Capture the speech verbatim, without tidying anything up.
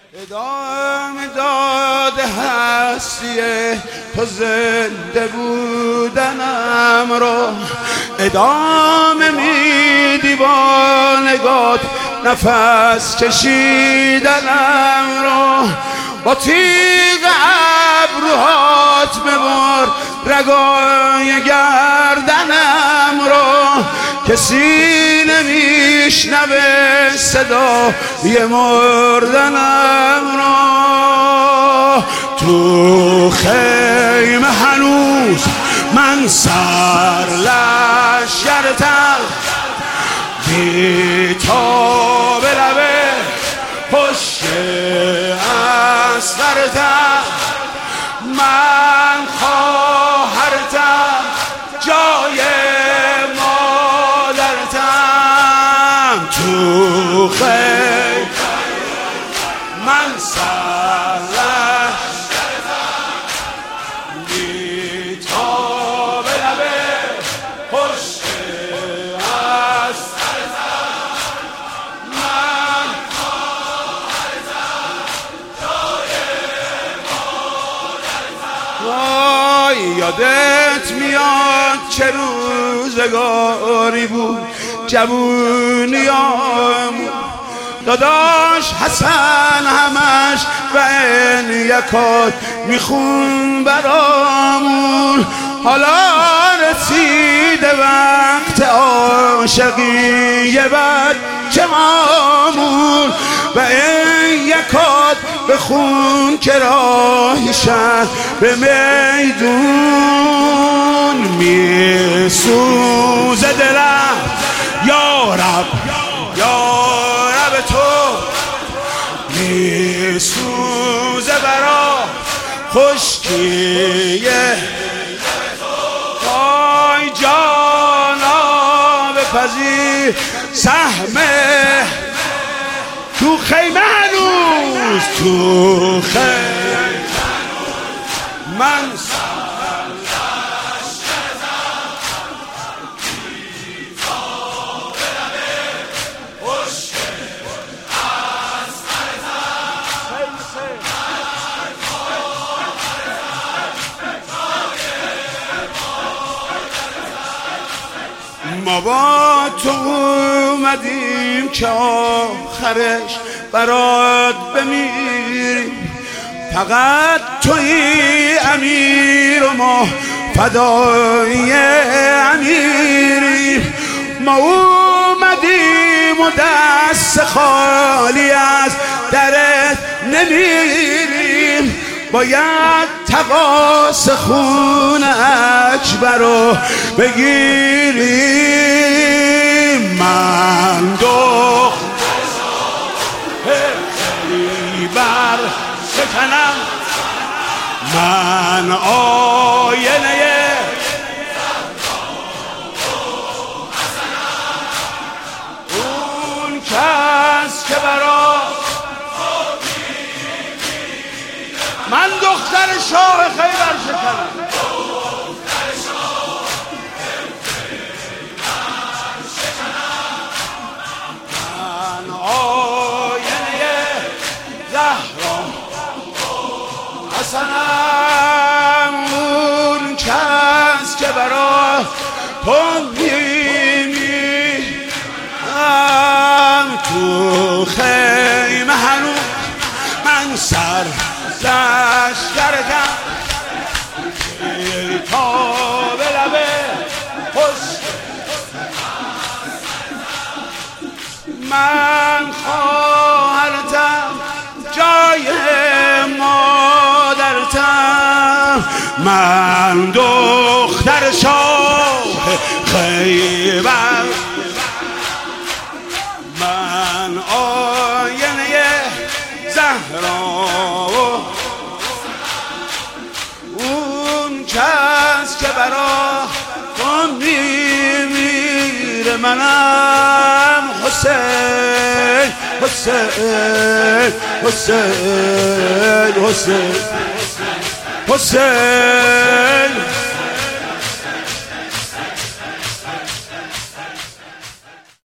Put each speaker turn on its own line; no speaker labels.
ادامه داده هستیه تو زنده بودنم رو، ادامه میدی با نگات نفس کشیدنم رو، با تیغ ابروهات ببر رگای گردنم رو، کسی نمیشنوه صدای مردنم رو. تو خیمه هنوز من سر لشکرتم، بی تا به لبه پشت استرتم، من خواهرتم جای مادرتم. تو خیمه من سر لشکرتم، بی تا به لبه پشت استرتم، من خواهرتم جای مادرتم. وای یادت میاد چه روزگاری بود جوونیام، داداش حسن همش و این یکات میخون برامون، حالا رسیده وقت عاشقی بچه مامون، و این یکات بخون که راهی شد به میدون. میسوزه دلم یا رب یا رب تو، میسوزه برا خشکیه وای جانا بپذیر سهمه. تو خیمه هنوز تو خیمه من ما با تو اومدیم که آخرش برات بمیریم، فقط توی امیر و ما فدای امیریم. ما اومدیم و دست خالی از درت نمیریم، باید تقاس خون اکبر رو بگیریم. من دختر خیبر شکنم، من آینه اون کس که برا من دختر شاه خیبر شکنم، من آینه زهرا حسنم، اون کس که برا تو میمیرم. تو خیمه هنوز من سر لشکرتم، تا به لبه پشت من خواهرتم جای مادرتم، من دختر شاه خیبر، من آینه زهرا اون کس که برا تو میمیره. منم حسین حسین حسین حسین حسین